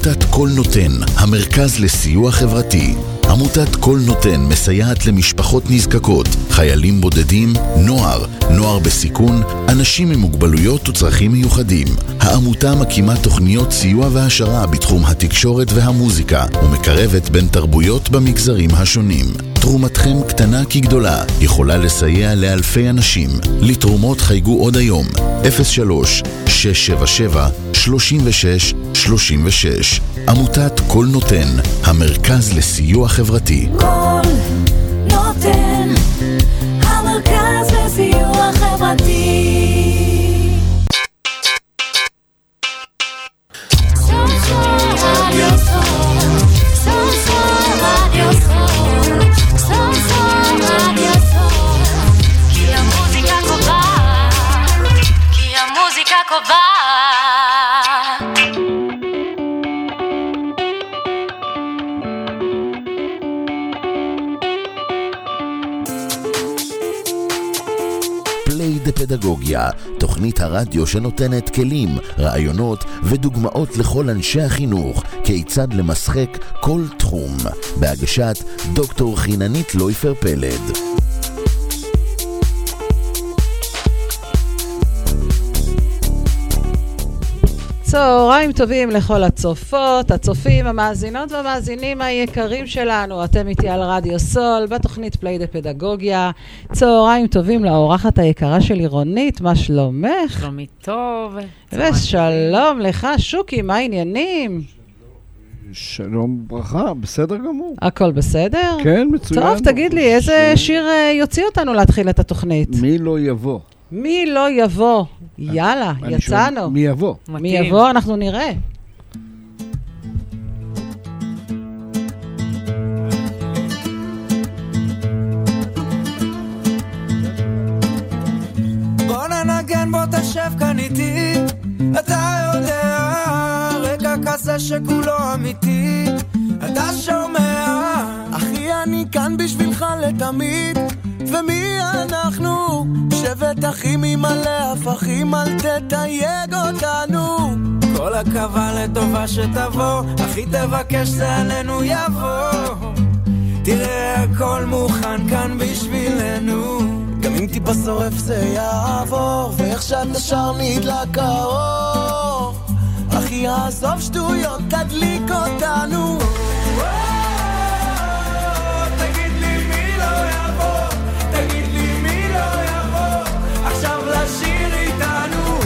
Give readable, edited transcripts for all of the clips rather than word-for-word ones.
עמותת כל נותן, המרכז לסיוע חברתי. עמותת כל נותן מסייעת למשפחות נזקקות, חיילים בודדים, נוער בסיכון, אנשים עם מוגבלויות וצרכים מיוחדים. העמותה מקימה תוכניות סיוע והשרה בתחום התקשורת והמוזיקה, ומקרבת בין תרבויות במגזרים השונים. תרומתכם קטנה כגדולה, יכולה לסייע לאלפי אנשים. לתרומות חייגו עוד היום, 03-677-3636. עמותת כל נותן, המרכז לסיוע חברתי. כל נותן, המרכז לסיוע חברתי. פדגוגיה, תוכנית הרדיו שנותנת כלים, רעיונות ודוגמאות לכל אנשי החינוך, כיצד למשחק כל תחום. בהגשת דוקטור חיננית לויפר פלד. צהריים טובים לכל הצופות, הצופים, המאזינות והמאזינים היקרים שלנו. אתם איתי על רדיו סול בתוכנית פלייד פדגוגיה. צהריים טובים לאורחת היקרה שלי רונית, מה שלומך? שלומי טוב. ושלום לך שוקי, מה העניינים? שלום ברכה, בסדר גמור. הכל בסדר? כן, מצוין. טוב, תגיד לי, איזה שיר יוציא אותנו להתחיל את התוכנית? מי לא יבוא. מי לא יבוא? יאללה, יצאנו. מי יבוא? מי יבוא, אנחנו נראה. בוא ננגן, בוא תשב כאן איתי, אתה יודע, רגע כזה שכולו אמיתי, אתה שומע, אחי אני כאן בשבילך לתמיד, ומי אנחנו? שבט אחים עם מלא הפכים, אל תתייג אותנו. כל הקווה לטובה שתבוא, אחי תבקש זה עלינו יבוא. תראה הכל מוכן כאן בשבילנו, גם אם טיפה שורף זה יעבור, ואיך שאתה שר נדלק האור. אחי עזוב שטויות, תדליק אותנו. לשיר איתנו,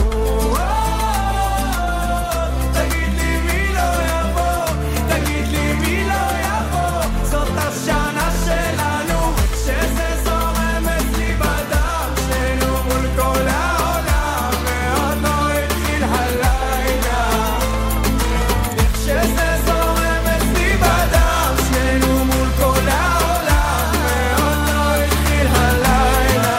תגיד לי מי לא יבוא, תגיד לי מי לא יבוא, זאת השנה שלנו, שזה זורם אצלי בדם, שנינו מול כל העולם, ועוד לא התחיל הלילה, איך שזה זורם אצלי בדם, שנינו מול כל העולם, ועוד לא התחיל הלילה.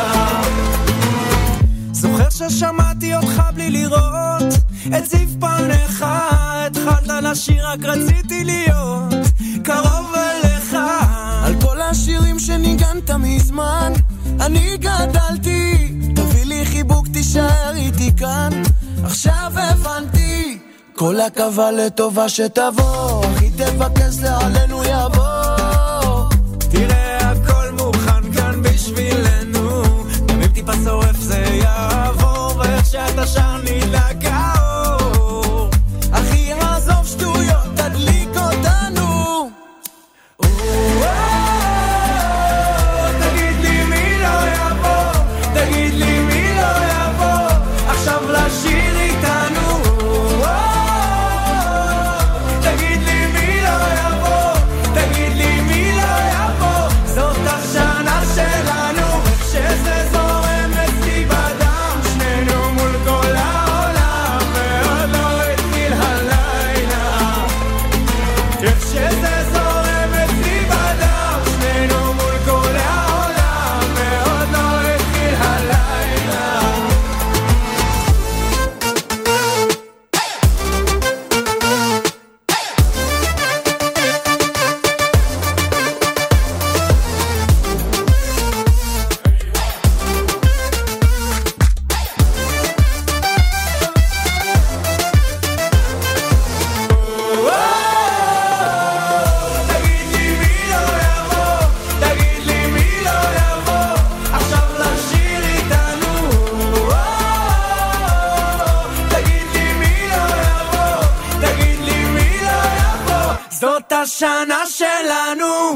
זוכר ששמעתי אותך בלי לראות את זיו פניך, התחלת לשיר רק רציתי להיות קרוב אליך, על כל השירים שניגנת מזמן אני גדלתי, תביא לי חיבוק תישאר איתי כאן, עכשיו הבנתי, כל הקווה לטובה שתבוא, אחי תבקש זה עלינו יבוא, תראה הכל מוכן כאן בשבילנו, גם אם טיפה שורף זה יעבור, ואיך שאתה שר נדלק האור, אחי עזוב שטויות תדליק אותנו. תגיד לי מי לא יבוא, תגיד לי מי לא יבוא, עכשיו לשיר איתנו. תגיד לי מי לא יבוא, תגיד השנה שלנו.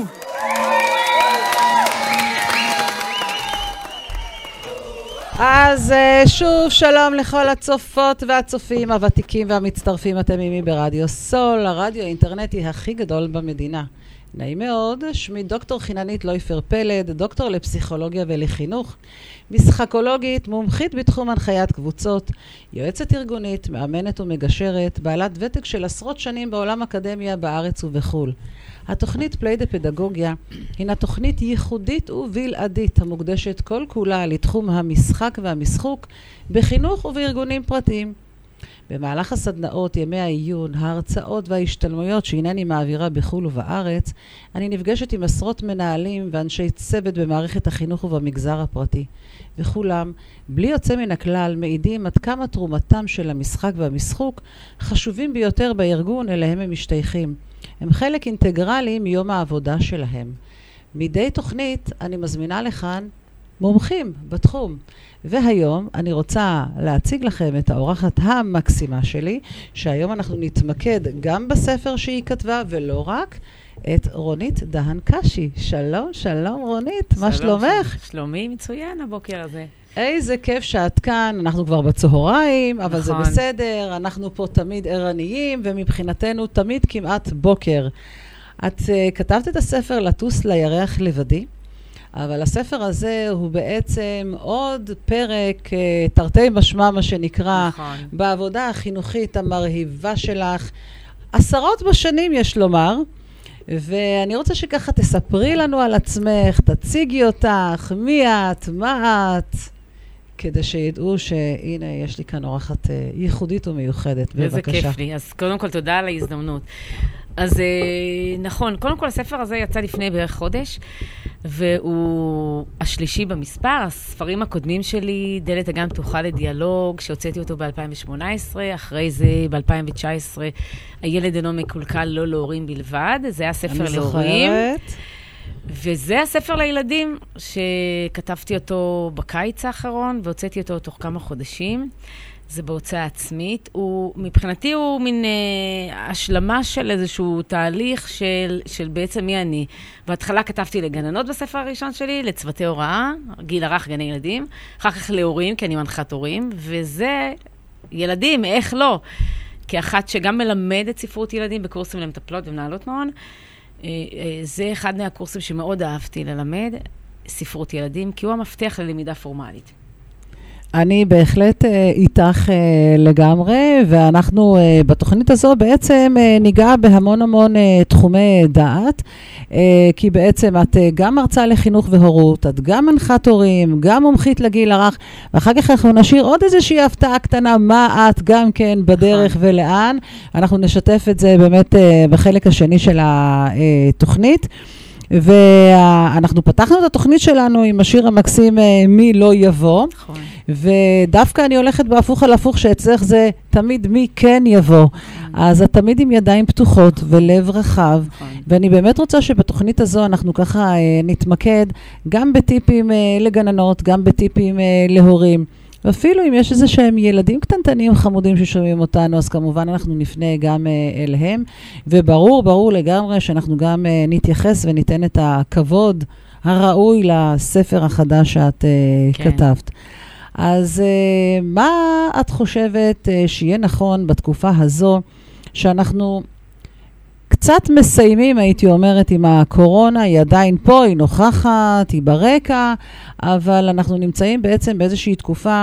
אז שוב שלום לכל הצופות והצופים הוותיקים והמצטרפים. אתם עימי ברדיו סול, הרדיו האינטרנטי הכי גדול במדינה. נעים מאוד, שמי דוקטור חיננית לויפר פלד, דוקטור לפסיכולוגיה ולחינוך, משחקולוגית, מומחית בתחום הנחיית קבוצות, יועצת ארגונית, מאמנת ומגשרת, בעלת ותק של עשרות שנים בעולם אקדמיה בארץ ובחול. התוכנית פליידה פדגוגיה הינה תוכנית ייחודית ובלעדית המוקדשת כל כולה לתחום המשחק והמשחוק בחינוך ובארגונים פרטיים. במהלך הסדנאות, ימי העיון, ההרצאות וההשתלמויות שהנני מעבירה בחול ובארץ, אני נפגשת עם עשרות מנהלים ואנשי צוות במערכת החינוך ובמגזר הפרטי. וכולם, בלי יוצא מן הכלל, מעידים עד כמה תרומתם של המשחק והמשחוק חשובים ביותר בארגון אליהם הם משתייכים. הם חלק אינטגרלי מיום העבודה שלהם. מדי תוכנית אני מזמינה לכאן מומחים בתחום. והיום אני רוצה להציג לכם את האורחת המקסימה שלי, שהיום אנחנו נתמקד גם בספר שהיא כתבה ולא רק, את רונית דהן קשי. שלום, שלום רונית, מה שלומך? שלומי מצוין הבוקר הזה. איזה כיף שאת כאן, אנחנו כבר בצהריים, אבל זה בסדר, אנחנו פה תמיד ערניים, ומבחינתנו תמיד כמעט בוקר. את כתבת את הספר לטוס לירח לבדי, אבל הספר הזה הוא בעצם עוד פרק תרתי משמע, מה שנקרא, בעבודה החינוכית המרהיבה שלך. עשרות בשנים יש לומר, ואני רוצה שככה תספרי לנו על עצמך, תציגי אותך, מי את, מה את, כדי שידעו שהנה יש לי כאן אורחת ייחודית ומיוחדת. איזה כיף לי. אז קודם כל תודה על ההזדמנות. אז נכון, קודם כל הספר הזה יצא לפני בערך חודש, והוא השלישי במספר. הספרים הקודמים שלי, דלת הגן פתוחה לדיאלוג, שהוצאתי אותו ב-2018, אחרי זה ב-2019, הילד אינו מקולקל לא להורים בלבד, זה היה ספר להורים. וזה הספר לילדים, שכתבתי אותו בקיץ האחרון, והוצאתי אותו תוך כמה חודשים. זה בהוצאה עצמית. מבחינתי הוא מין השלמה של איזשהו תהליך של בעצם מי אני. בהתחלה כתבתי לגננות בספר הראשון שלי, לצוותי הוראה, גיל הרך, גני ילדים, אחר כך להורים, כי אני מנחת הורים, וזה ילדים, איך לא? כאחת שגם מלמדת ספרות ילדים בקורסים למטפלות ומנהלות מעון, זה אחד מהקורסים שמאוד אהבתי ללמד, ספרות ילדים, כי הוא המפתח ללמידה פורמלית. אני בהחלט איתך לגמרי, ואנחנו בתוכנית הזו בעצם ניגע בהמון המון תחומי דעת, כי בעצם את גם מרצה לחינוך והורות, את גם מנחת הורים, גם מומחית לגיל הרך, ואחר כך אנחנו נשאיר עוד איזושהי הפתעה קטנה, מה את גם כן בדרך ולאן. אנחנו נשתף את זה באמת בחלק השני של התוכנית. ואנחנו פתחנו את התוכנית שלנו עם השיר המקסים מי לא יבוא, נכון. ודווקא אני הולכת בהפוך על הפוך שאצלך זה תמיד מי כן יבוא, אז את תמיד עם ידיים פתוחות ולב רחב, ואני באמת רוצה שבתוכנית הזו אנחנו ככה נתמקד גם בטיפים לגננות, גם בטיפים להורים, ואפילו אם יש איזה שהם ילדים קטנטנים חמודים ששומעים אותנו, אז כמובן אנחנו נפנה גם אליהם, וברור לגמרי שאנחנו גם נתייחס וניתן את הכבוד הראוי לספר החדש שאת כתבת. אז מה את חושבת שיהיה נכון בתקופה הזו, שאנחנו קצת מסיימים, הייתי אומרת, עם הקורונה, היא עדיין פה, היא נוכחת, היא ברקע, אבל אנחנו נמצאים בעצם באיזושהי תקופה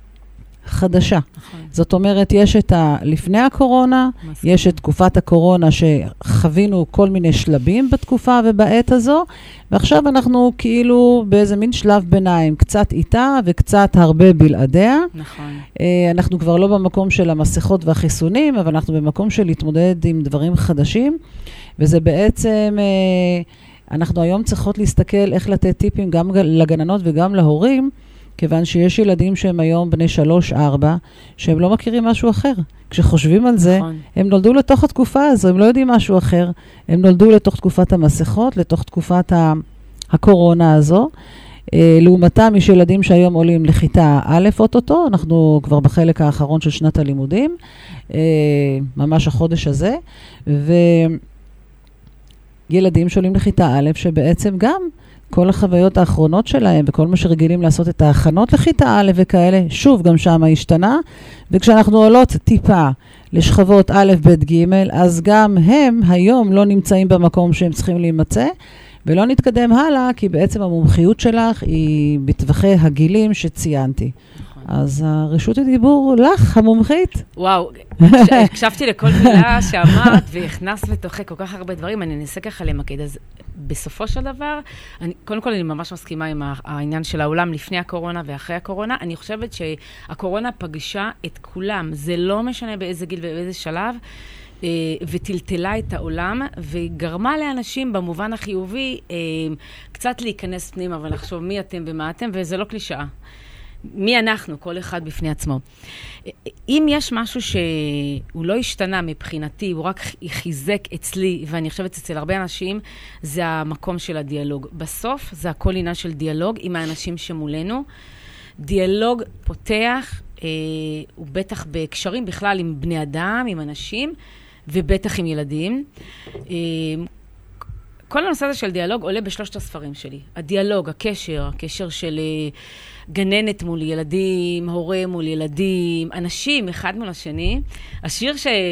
חדשה. נכון. זאת אומרת, יש את לפני הקורונה, מסכים. יש את תקופת הקורונה שחווינו כל מיני שלבים בתקופה ובעת הזו, ועכשיו אנחנו כאילו באיזה מין שלב ביניים, קצת איתה וקצת הרבה בלעדיה. נכון. אנחנו כבר לא במקום של המסכות והחיסונים, אבל אנחנו במקום של להתמודד עם דברים חדשים, וזה בעצם, אנחנו היום צריכות להסתכל איך לתת טיפים גם לגננות וגם להורים, כיוון שיש ילדים שהם היום בני 3-4, שהם לא מכירים משהו אחר. כשחושבים על זה, נכון. הם נולדו לתוך התקופה הזו, הם לא יודעים משהו אחר. הם נולדו לתוך תקופת המסכות, לתוך תקופת הקורונה הזו. לעומתם יש ילדים שהיום עולים לכיתה א' אוטוטו, אנחנו כבר בחלק האחרון של שנת הלימודים, ממש החודש הזה, ילדים שעולים לכיתה א', שבעצם גם כל החוויות האחרונות שלהם, וכל מה שרגילים לעשות את ההכנות לכיתה א' וכאלה, שוב, גם שם השתנה, וכשאנחנו עולות טיפה לשכבות א', ב', ג', אז גם הם היום לא נמצאים במקום שהם צריכים להימצא, ולא נתקדם הלאה, כי בעצם המומחיות שלך היא בטווחי הגילים שציינתי. אז הרשות הדיבור לך, המומחית. וואו, הקשבתי לכל מילה שאמרת, והכנסת בתוכי כל כך הרבה דברים, אני אנסה ככה למקד. אז בסופו של דבר, קודם כל אני ממש מסכימה עם העניין של העולם לפני הקורונה ואחרי הקורונה. אני חושבת שהקורונה פגשה את כולם, זה לא משנה באיזה גיל ובאיזה שלב, וטלטלה את העולם, וגרמה לאנשים במובן החיובי קצת להיכנס פנימה ולחשוב מי אתם ומה אתם, וזה לא קלישאה. מי אנחנו, כל אחד בפני עצמו. אם יש משהו שהוא לא השתנה מבחינתי, הוא רק חיזק אצלי, ואני חושבת אצל הרבה אנשים, זה המקום של הדיאלוג. בסוף זה הכל עניין של דיאלוג עם האנשים שמולנו. דיאלוג פותח, הוא בטח בקשרים בכלל עם בני אדם, עם אנשים, ובטח עם ילדים. כל הנושא הזה של דיאלוג עולה בשלושת הספרים שלי. הדיאלוג, הקשר של גננת מול ילדים, הורה מול ילדים, אנשים אחד מול השני. השיר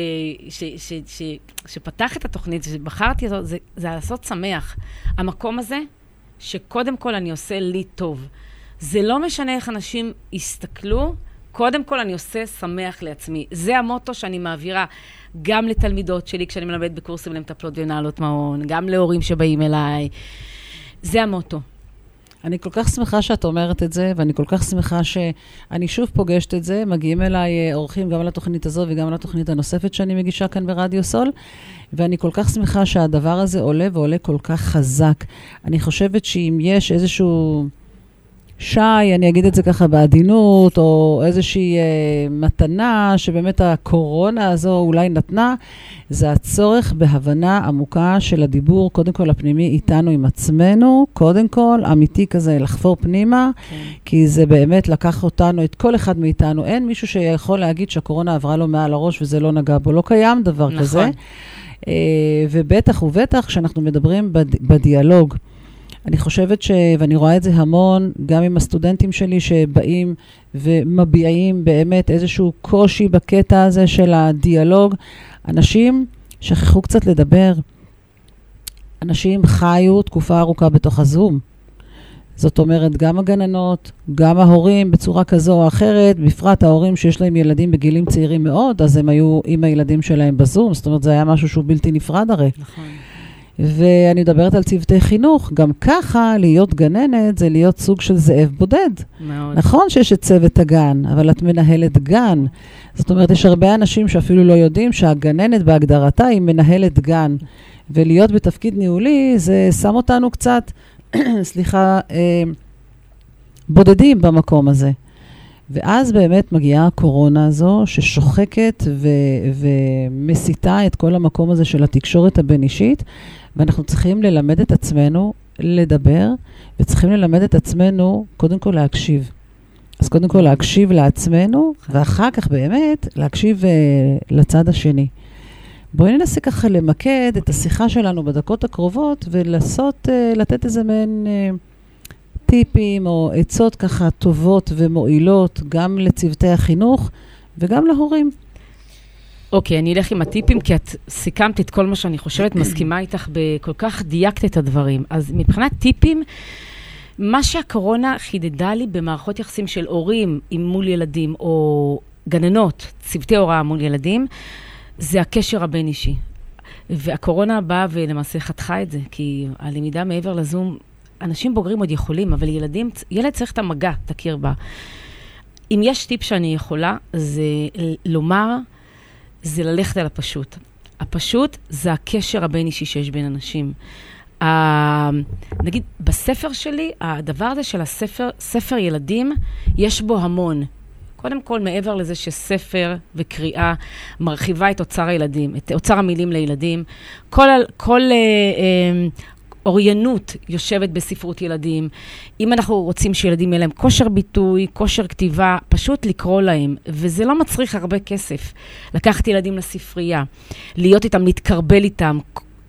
שפתח את התוכנית, שבחרתי אותו, זה לעשות שמח. המקום הזה, שקודם כל אני עושה לי טוב. זה לא משנה איך אנשים יסתכלו, קודם כל אני עושה שמח לעצמי. זה המוטו שאני מעבירה גם לתלמידות שלי, כשאני מלמדת בקורסים למטפלות ומנהלות מעון, גם להורים שבאים אליי. זה המוטו. אני כל כך שמחה שאת אומרת את זה, ואני כל כך שמחה שאני שוב פוגשת את זה. מגיעים אליי אורחים גם על התוכנית הזו וגם על התוכנית הנוספת שאני מגישה כאן ברדיו סול, ואני כל כך שמחה שהדבר הזה עולה ועולה כל כך חזק. אני חושבת שאם יש איזשהו אני אגיד את זה ככה בעדינות, או איזושהי מתנה שבאמת הקורונה הזו אולי נתנה, זה הצורך בהבנה עמוקה של הדיבור, קודם כל הפנימי איתנו עם עצמנו, קודם כל אמיתי כזה לחפור פנימה, כי זה באמת לקח אותנו, את כל אחד מאיתנו, אין מישהו שיכול להגיד שהקורונה עברה לו מעל הראש וזה לא נגע בו, לא קיים דבר כזה. ובטח ובטח כשאנחנו מדברים בדיאלוג, אני חושבת ואני רואה את זה המון, גם עם הסטודנטים שלי שבאים ומביעים באמת איזשהו קושי בקטע הזה של הדיאלוג. אנשים שכחו קצת לדבר. אנשים חיו תקופה ארוכה בתוך הזום. זאת אומרת, גם הגננות, גם ההורים בצורה כזו או אחרת, בפרט ההורים שיש להם ילדים בגילים צעירים מאוד, אז הם היו עם הילדים שלהם בזום. זאת אומרת, זה היה משהו שהוא בלתי נפרד הרי. נכון. ואני מדברת על צוותי חינוך, גם ככה להיות גננת זה להיות סוג של זאב בודד. מאוד. נכון שיש את צוות הגן, אבל את מנהלת גן. זאת אומרת, יש הרבה אנשים שאפילו לא יודעים שהגננת בהגדרתה היא מנהלת גן. ולהיות בתפקיד ניהולי זה שם אותנו קצת, בודדים במקום הזה. ואז באמת מגיעה הקורונה הזו ששוחקת ומסיתה את כל המקום הזה של התקשורת הבין-אישית, ואנחנו צריכים ללמד את עצמנו לדבר, וצריכים ללמד את עצמנו קודם כל להקשיב. אז קודם כל להקשיב לעצמנו, ואחר כך באמת להקשיב לצד השני. בואי ננסה ככה למקד את השיחה שלנו בדקות הקרובות, לתת איזה מעין טיפים או עצות ככה טובות ומועילות גם לצוותי החינוך וגם להורים. אוקיי, אני אלך עם הטיפים, כי את סיכמת את כל מה שאני חושבת, מסכימה איתך בכל כך דייקת את הדברים. אז מבחינת טיפים, מה שהקורונה חידדה לי במערכות יחסים של הורים מול ילדים, או גננות, צוותי הוראה מול ילדים, זה הקשר הבין אישי. והקורונה באה ולמעשה חתכה את זה, כי הלמידה מעבר לזום, אנשים בוגרים עוד יכולים, אבל ילד צריך את המגע, תכיר בה. אם יש טיפ שאני יכולה, זה לומר, זה ללכת על הפשוט. הפשוט זה הקשר הבין אישי שיש בין אנשים. נגיד, בספר שלי, הדבר הזה של ספר ילדים, יש בו המון. קודם כל, מעבר לזה שספר וקריאה מרחיבה את אוצר הילדים, את אוצר המילים לילדים, כל אוריינות יושבת בספרות ילדים. אם אנחנו רוצים שילדים יהיה להם כושר ביטוי, כושר כתיבה, פשוט לקרוא להם, וזה לא מצריך הרבה כסף. לקחת ילדים לספרייה, להיות איתם, להתקרבל איתם,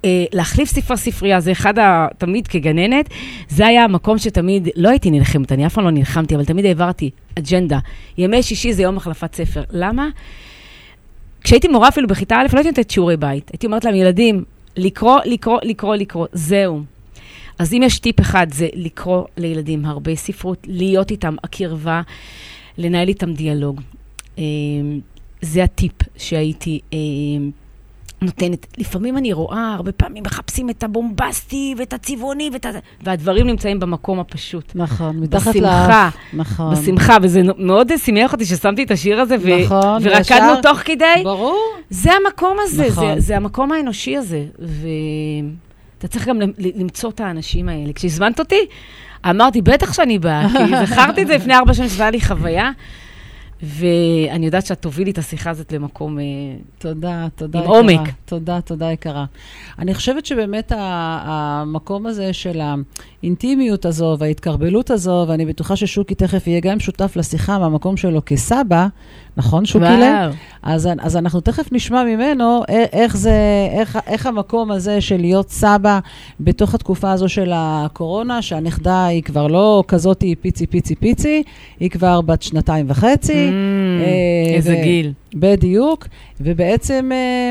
להחליף ספרייה, זה תמיד כגננת, זה היה המקום שתמיד, לא הייתי נלחמת, אני אף פעם לא נלחמתי, אבל תמיד העברתי אג'נדה. ימי שישי זה יום החלפת ספר. למה? כשהייתי מורה אפילו בכיתה א', לא הייתי נותנת שיעורי בית. הייתי אומרת להם, ילדים, לקרוא, זהו. אז אם יש טיפ אחד, זה לקרוא לילדים הרבה ספרות, להיות איתם הקרבה, לנהל איתם דיאלוג. זה הטיפ שהייתי נותנת. לפעמים אני רואה, הרבה פעמים מחפשים את הבומבסטי ואת הצבעוני, והדברים נמצאים במקום הפשוט. נכון, מתחת בשמחה. נכון. בשמחה, וזה מאוד שימח אותי ששמתי את השיר הזה, נכון, ורקדנו תוך כדי. ברור. זה המקום הזה, נכון. זה המקום האנושי הזה. אתה צריך גם למצוא את האנשים האלה. כשהזמנת אותי, אמרתי, בטח שאני באה, כי זכרתי את זה לפני 4 שנים, שווה לי חוויה, ואני יודעת שאת תובילי את השיחה הזאת למקום תודה עם יקרה. עומק. תודה יקרה. אני חושבת שבאמת המקום הזה של האינטימיות הזו וההתקרבלות הזו, ואני בטוחה ששוקי תכף יהיה גם שותף לשיחה מהמקום שלו כסבא, נכון שוקילה? אז אנחנו תכף נשמע ממנו איך המקום הזה של להיות סבא בתוך התקופה הזו של הקורונה, שהנכדה היא כבר לא כזאת פיצי, היא כבר בת 2.5. איזה גיל. בדיוק, ובעצם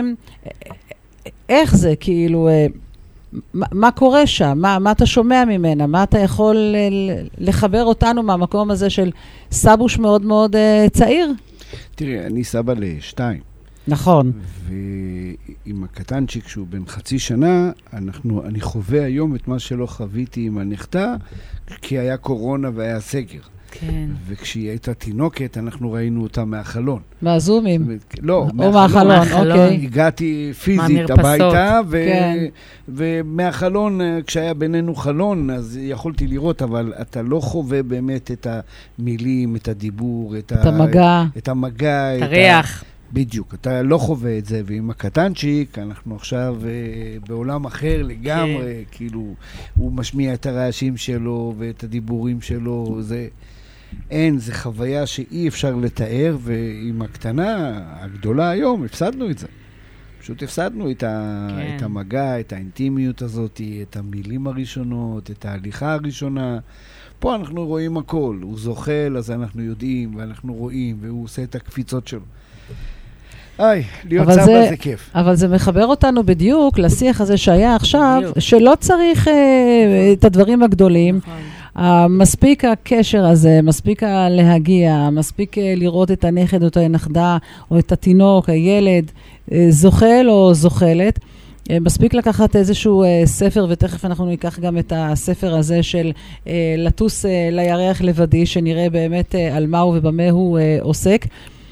איך זה, כאילו, מה קורה שם? מה אתה שומע ממנה? מה אתה יכול לחבר אותנו מהמקום הזה של סבוש מאוד מאוד צעיר? תראי, אני סבא ל2. נכון. ועם הקטנצ'יק שהוא בן 0.5 שנה, אני חווה היום את מה שלא חוויתי עם הנכדה, כי היה קורונה והיה סגר. כן. וכשהיא הייתה תינוקת, אנחנו ראינו אותה מהחלון. מהזומים? לא, או מהחלון, אוקיי. הגעתי פיזית הביתה, ומהחלון, כשהיה בינינו חלון, אז יכולתי לראות, אבל אתה לא חווה באמת את המילים, את הדיבור, את המגע, את הריח. בדיוק, אתה לא חווה את זה, ועם הקטנצ'יק, אנחנו עכשיו בעולם אחר לגמרי, כאילו, הוא משמיע את הרעשים שלו, ואת הדיבורים שלו, זה חוויה שאי אפשר לתאר, ועם הקטנה, הגדולה היום, הפסדנו את זה. פשוט הפסדנו את המגע, את האינטימיות הזאת, את המילים הראשונות, את ההליכה הראשונה. פה אנחנו רואים הכל, הוא זוחל, אז אנחנו יודעים, ואנחנו רואים, והוא עושה את הקפיצות שלו. להיות סבא זה כיף. אבל זה מחבר אותנו בדיוק לשיח הזה שהיה עכשיו, שלא צריך את הדברים הגדולים. מספיק הקשר הזה, מספיק להגיע, מספיק לראות את הנכד או את הנכדה, או את התינוק, הילד, זוחל או זוחלת. מספיק לקחת איזשהו ספר, ותכף אנחנו ניקח גם את הספר הזה של לטוס לירח לבדי, שנראה באמת על מה הוא ובמה הוא עוסק.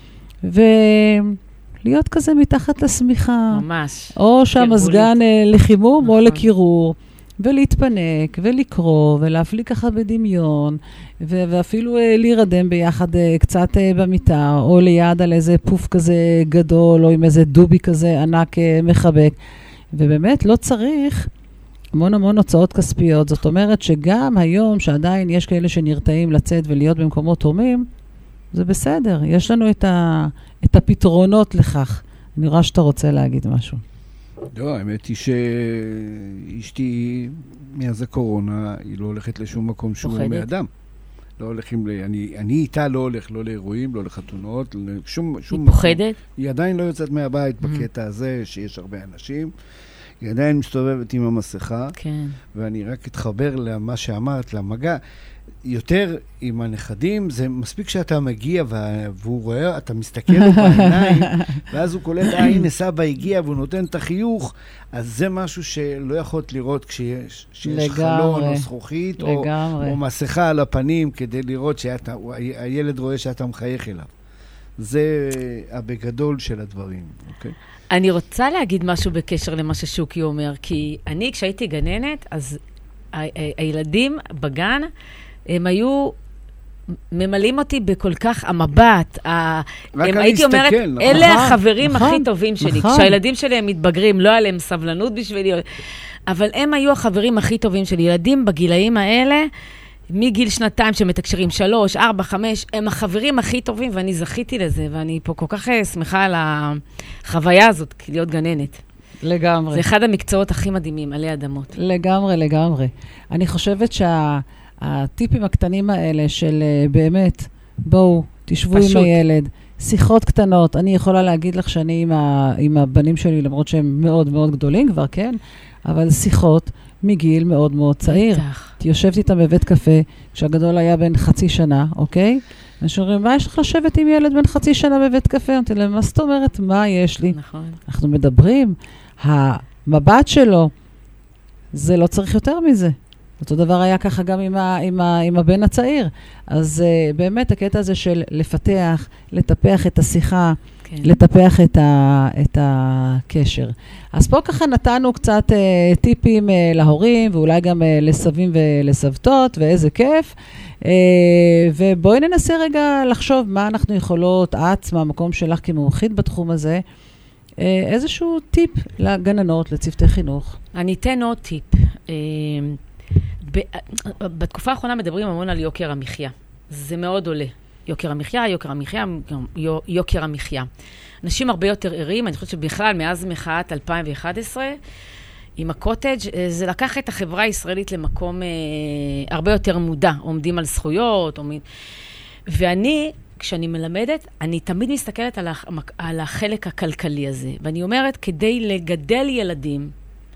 להיות כזה מתחת לשמיכה. ממש. או שהמסגן לחימום או לקירור, ולהתפנק ולקרוא ולהפליג ככה בדמיון, ואפילו להירדם ביחד קצת במיטה, או ליד על איזה פוף כזה גדול, או עם איזה דובי כזה ענק מחבק. ובאמת לא צריך המון הוצאות כספיות. זאת אומרת שגם היום שעדיין יש כאלה שנרתעים לצאת ולהיות במקומות תורמים, זה בסדר. יש לנו את הפתרונות לכך. אני רואה שאתה רוצה להגיד משהו. לא, האמת היא שאשתי מאז הקורונה, היא לא הולכת לשום מקום שהוא מאדם. לא הולכים, אני איתה לא הולך, לא לאירועים, לא לחתונות, לשום היא פוחדת? היא עדיין לא יוצאת מהבית בקטע הזה, שיש הרבה אנשים. היא עדיין מסתובבת עם המסכה, כן. ואני רק אתחבר למה שאמרת, למגע. יותר עם הנכדים, זה מספיק שאתה מגיע והוא רואה, אתה מסתכל לו בעיניים, ואז הוא קולט, הנה סבא הגיע והוא נותן את החיוך, אז זה משהו שלא יכולת לראות כשיש חלון או זכוכית, או מסכה על הפנים, כדי לראות שהילד רואה שאתה מחייך אליו. זה הבגדול של הדברים, אוקיי? אני רוצה להגיד משהו בקשר למה ששוקי אומר, כי אני, כשהייתי גננת, אז הילדים בגן, הם היו ממלאים אותי בכל כך המבט, הייתי אומרת, אלה החברים הכי טובים שלי. כשהילדים שלי הם מתבגרים, לא עליהם סבלנות בשבילי, אבל הם היו החברים הכי טובים שלי. ילדים בגילאים האלה, מגיל 2 שמתקשרים 3, 4, 5, הם החברים הכי טובים, ואני זכיתי לזה, ואני פה כל כך שמחה על החוויה הזאת, להיות גננת. לגמרי. זה אחד המקצועות הכי מדהימים, עלי אדמות. לגמרי, לגמרי. אני חושבת שהטיפים הקטנים האלה של באמת, בואו, תשבו עם הילד, שיחות קטנות. אני יכולה להגיד לך שאני עם הבנים שלי, למרות שהם מאוד מאוד גדולים כבר, כן? אבל שיחות מגיל מאוד מאוד צעיר. יושבת איתם בבית קפה, כשהגדול היה בן חצי שנה, אוקיי? אני שואלים, מה יש לך לשבת עם ילד בן חצי שנה בבית קפה? אמרתי להם, מה זאת אומרת? מה יש לי? נכון. אנחנו מדברים, המבט שלו, זה לא צריך יותר מזה. אותו דבר היה ככה גם עם הבן הצעיר. אז באמת הקטע הזה של לפתח, לטפח את השיחה, כן. לטפח את הקשר. אז פה ככה נתנו קצת טיפים להורים, ואולי גם לסבים ולסבתות, ואיזה כיף. ובואי ננסה רגע לחשוב מה אנחנו יכולות, את מהמקום שלך כמומחית בתחום הזה, איזשהו טיפ לגננות, לצוותי חינוך. אני אתן עוד טיפ. בתקופה האחרונה מדברים המון על יוקר המחיה. זה מאוד עולה. יוקר המחיה. אנשים הרבה יותר ערים, אני חושבת שבכלל מאז מחאת 2011, עם הקוטג' זה לקח את החברה הישראלית למקום הרבה יותר מודע, עומדים על זכויות, ואני, כשאני מלמדת, אני תמיד מסתכלת על החלק הכלכלי הזה, ואני אומרת, כדי לגדל ילדים,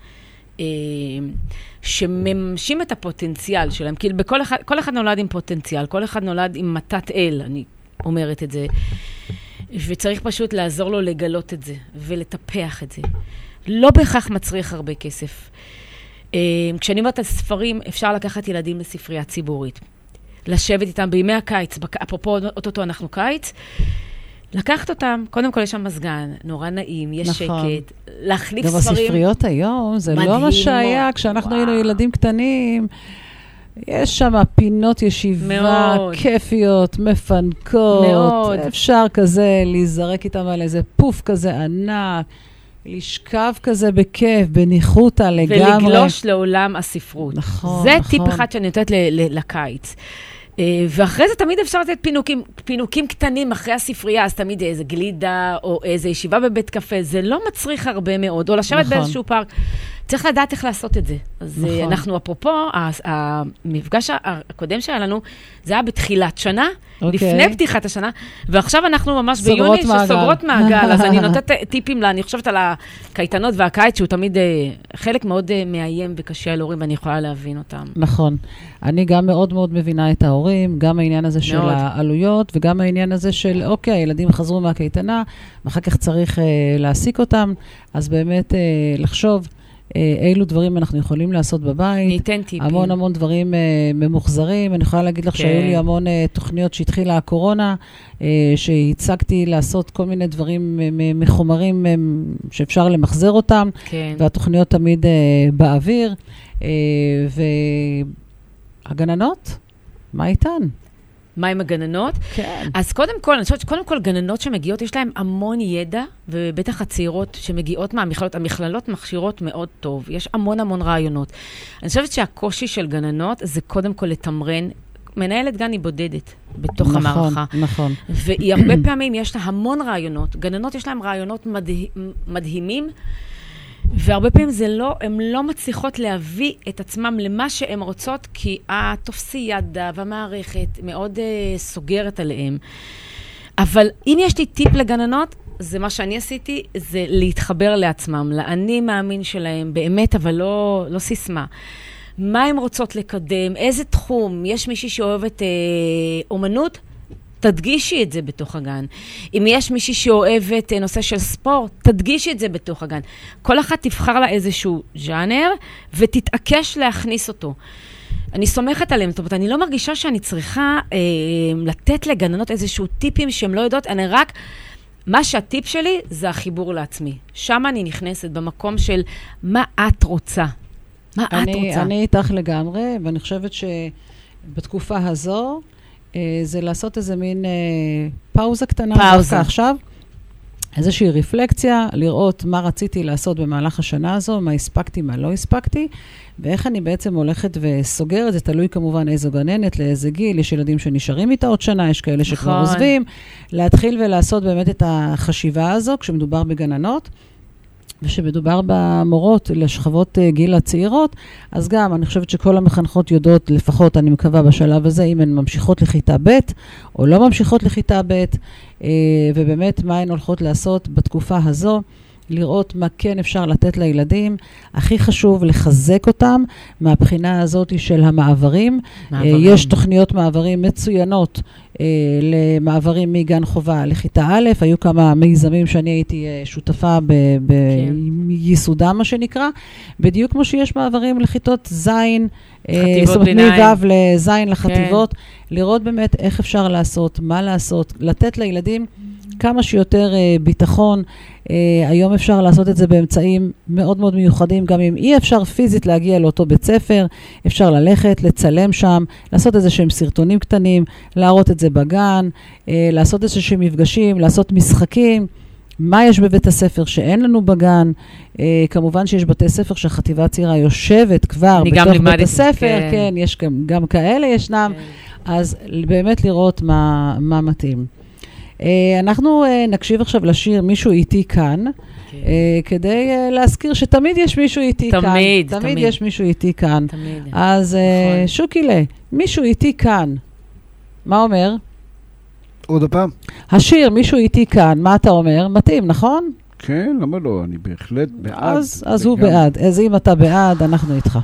שממשים את הפוטנציאל שלהם, כי כל אחד נולד עם פוטנציאל, כל אחד נולד עם מתת אל, אני אומרת את זה, וצריך פשוט לעזור לו לגלות את זה, ולטפח את זה. לא בהכרח מצריך הרבה כסף. כשאני אומרת על ספרים, אפשר לקחת ילדים לספרייה ציבורית. לשבת איתם בימי הקיץ, אפרופו אותו אנחנו קיץ, לקחת אותם, קודם כל יש שם מזגן, נורא נעים, יש שקט, להחליף ספרים. גם הספריות היום, זה לא מה שהיה, כשאנחנו היינו ילדים קטנים, יש שם פינות ישיבה, כיפיות, מפנקות, אפשר כזה להיזרק איתם על איזה פוף כזה ענק, לשכב כזה בכיף, בניחותה לגמרי. ולגלוש לעולם הספרות. נכון, זה נכון. טיפ אחד שאני נותנת לקיץ. ואחרי זה תמיד אפשר לתת פינוקים קטנים אחרי הספרייה, אז תמיד איזה גלידה או איזה ישיבה בבית קפה, זה לא מצריך הרבה מאוד, או לשבת נכון. באיזשהו פארק. צריך לדעת איך לעשות את זה. אז נכון. אנחנו, אפרופו, המפגש הקודם שלנו, זה היה בתחילת שנה, לפני פתיחת השנה, ועכשיו אנחנו ממש ביוני שסוגרות מעגל, אז אני נותנת טיפים לה, אני חושבת על הקייטנות והקיץ, שהוא תמיד חלק מאוד מאיים וקשה על הורים, ואני יכולה להבין אותם. נכון. אני גם מאוד מאוד מבינה את ההורים, גם העניין הזה של העלויות, וגם העניין הזה של, אוקיי, הילדים חזרו מהקייטנה, ואחר כך צריך להעסיק אותם, אז באמת לחשוב, אילו דברים אנחנו יכולים לעשות בבית. ניתן טיפים. המון המון דברים ממוחזרים. אני יכולה להגיד לך שהיו לי המון תוכניות שהתחילה הקורונה, שהצגתי לעשות כל מיני דברים מחומרים שאפשר למחזר אותם, והתוכניות תמיד באוויר. והגננות, מה איתן? מה עם הגננות? כן. אז קודם כל, אני חושבת שקודם כל גננות שמגיעות, יש להן המון ידע, ובטח הצעירות שמגיעות מהמכללות, המכללות מכשירות מאוד טוב. יש המון המון רעיונות. אני חושבת שהקושי של גננות זה קודם כל לתמרן. מנהלת גן היא בודדת בתוך המערכה. נכון. והיא הרבה פעמים יש לה המון רעיונות. גננות יש להן רעיונות מדהימים, והרבה פעמים הן לא מצליחות להביא את עצמם למה שהן רוצות, כי התופסיאדה והמערכת מאוד סוגרת עליהם. אבל אם יש לי טיפ לגננות, זה מה שאני עשיתי, זה להתחבר לעצמם, לאני מאמין שלהם, באמת, אבל לא סיסמה. מה הן רוצות לקדם, איזה תחום, יש מישהי שאוהבת אומנות, תדגישי את זה בתוך הגן. אם יש מישהי שאוהבת נושא של ספורט, תדגישי את זה בתוך הגן. כל אחת תבחר לה איזשהו ז'אנר, ותתעקש להכניס אותו. אני סומכת עליהם, זאת אומרת, אני לא מרגישה שאני צריכה לתת לגננות איזשהו טיפים שהן לא יודעות, אני רק, מה שהטיפ שלי זה החיבור לעצמי. שם אני נכנסת במקום של מה את רוצה. מה את רוצה? אני איתך לגמרי, ואני חושבת שבתקופה הזו, זה לעשות איזה מין פאוזה קטנה. פאוזה. עכשיו, איזושהי רפלקציה, לראות מה רציתי לעשות במהלך השנה הזו, מה הספקתי, מה לא הספקתי, ואיך אני בעצם הולכת וסוגרת, זה תלוי כמובן איזו גננת, לאיזה גיל, יש ילדים שנשארים איתה עוד שנה, יש כאלה שכבר עוזבים, להתחיל ולעשות באמת את החשיבה הזו, כשמדובר בגננות, ושמדובר במורות לשכבות גיל הצעירות, אז גם אני חושבת שכל המחנכות יודעות, לפחות אני מקווה בשלב הזה, אם הן ממשיכות לכיתה ב' או לא ממשיכות לכיתה ב', ובאמת מה הן הולכות לעשות בתקופה הזו, לראות מה כן אפשר לתת לילדים. הכי חשוב לחזק אותם מהבחינה הזאת של המעברים. יש תוכניות מעברים מצוינות למעברים מגן חובה לכיתה א', היו כמה מיזמים שאני הייתי שותפה ביסודם, מה שנקרא, בדיוק כמו שיש מעברים לכיתות זין, חטיבות ביניים. מו' לזין לחטיבות, לראות באמת איך אפשר לעשות, מה לעשות, לתת לילדים כמה שיותר ביטחון. היום אפשר לעשות את זה באמצעים מאוד מאוד מיוחדים, גם אם אי אפשר פיזית להגיע לאותו בית ספר, אפשר ללכת, לצלם שם, לעשות איזה שהם סרטונים קטנים, להראות את זה בגן, לעשות איזה שהם מפגשים, לעשות משחקים, מה יש בבית הספר שאין לנו בגן. כמובן שיש בתי ספר שהחטיבה הצעירה יושבת כבר בתוך בית הספר, כן, יש גם כאלה ישנם, אז באמת לראות מה מתאים. אנחנו נקשיב עכשיו לשיר מישהו איתי כאן, כדי להזכיר שתמיד יש מישהו איתי כאן. תמיד יש מישהו איתי כאן. אז שוקילה, מישהו איתי כאן. מה אומר? עוד הפעם. השיר מישהו איתי כאן, מה אתה אומר? מתאים, נכון? כן, למה לא? אני בהחלט בעד. אז הוא בעד. אז אם אתה בעד, אנחנו איתך.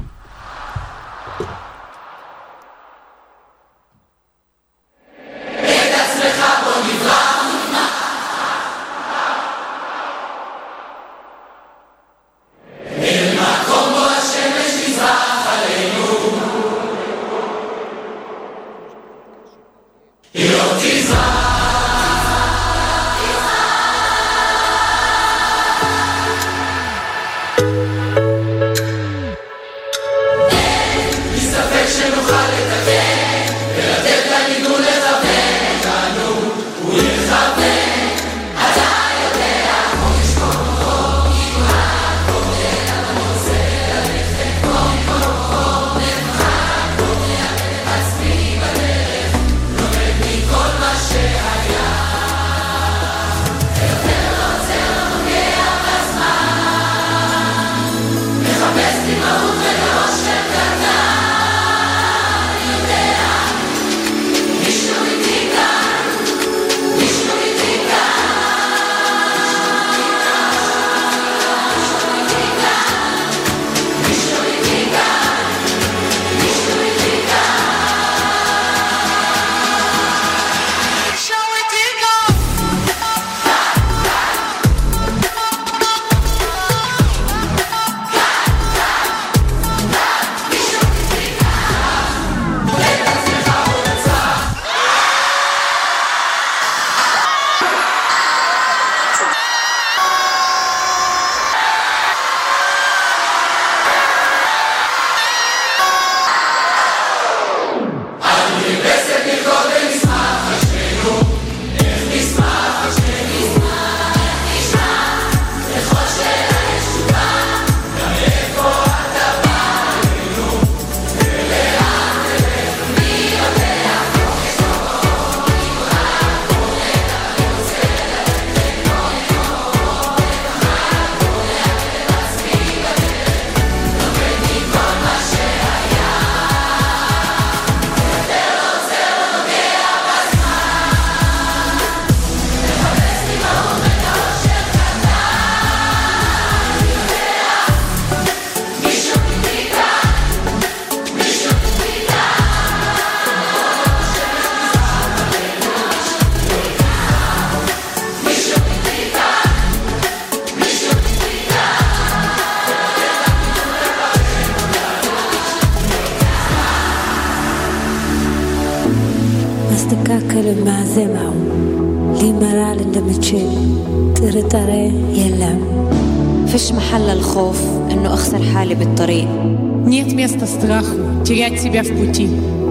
فيش محل الخوف إنه أخسر حالي بالطريق. Нет места страху терять себя в пути.